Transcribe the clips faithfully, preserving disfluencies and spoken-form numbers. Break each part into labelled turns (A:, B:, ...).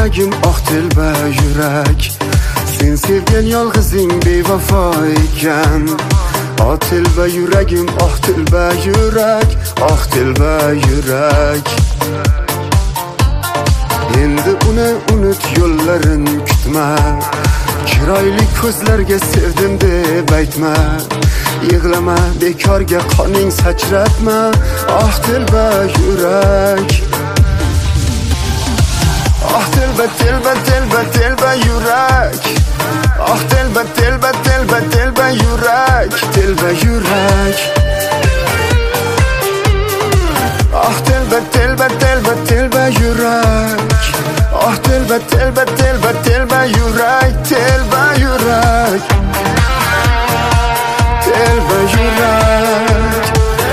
A: yuragim, ah telba yurak. Sen sevgan yolg'izing bevafo ekan. Ah telba yuragim, ah telba yurak, ah telba yurak. Endi uni unut, yo'llarin kutma. Chiroyli ko'zlarga sevdim deb aytma. Yig'lama, bekorga qoning sachratma. Ah telba yurak. Ah telba telba telba telba yurak. Ah telba telba telba telba yurak. Telba yurak. Ah telba telba telba telba yurak. Ah telba telba telba telba yurak. Telba yurak. Telba yurak.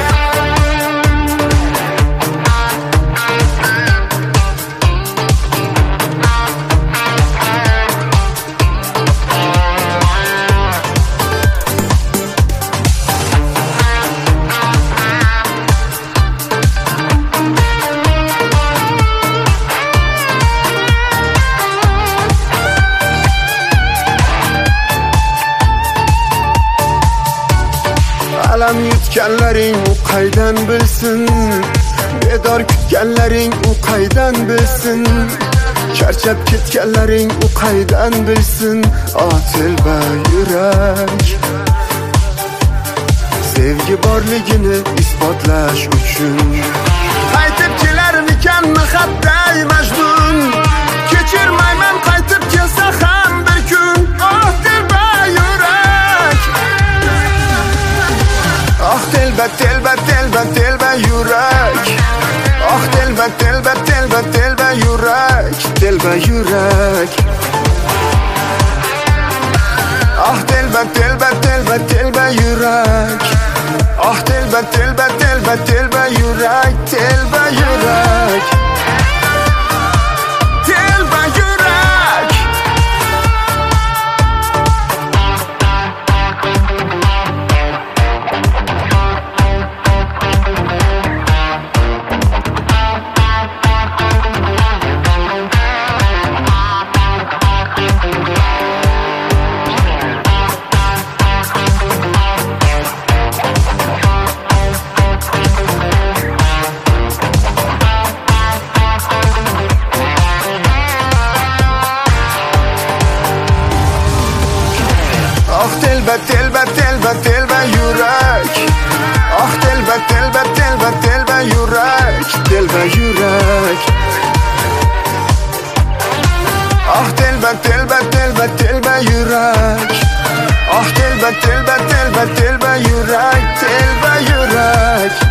A: Alam yutganlaring u qaydan bilsin, bedor kutganlaring u qaydan bilsin, charchab ketganlaring u qaydan bilsin. Ah telba yurak. Sevgi borligini isbotlash uchun qaytib kelarmikan xatday Majnun. Kechirmayman qaytib kelsa ham bir kun. Ah telba yurak. Ah telba telba telba telba yurak. Ah telba telba telba telba yurak. Telba yurak. Ah telba telba telba telba yurak. Ah telba telba telba telba yurak. Telba yurak. Telba yurak. Ah telba telba telba telba yurak. Ah telba telba telba telba yurak. Telba yurak. Ah telba telba telba telba yurak. Ah telba telba telba telba yurak. Telba yurak.